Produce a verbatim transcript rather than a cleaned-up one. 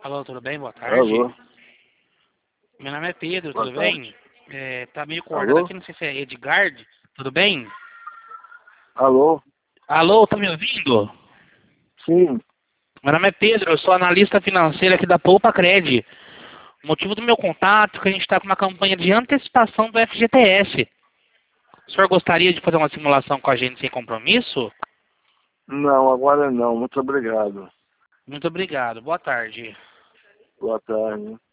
Alô, tudo bem? Boa tarde. Alô? Meu nome é Pedro, Boa tudo tarde. bem? É, tá meio cortado Alô? aqui, não sei se é Edgard, tudo bem? Alô? Alô, tá me ouvindo? Sim. Meu nome é Pedro, eu sou analista financeiro aqui da Poupa Cred. O motivo do meu contato é que a gente está com uma campanha de antecipação do F G T S. O senhor gostaria de fazer uma simulação com a gente sem compromisso? Não, agora não. Muito obrigado. Muito obrigado, boa tarde. Boa tarde.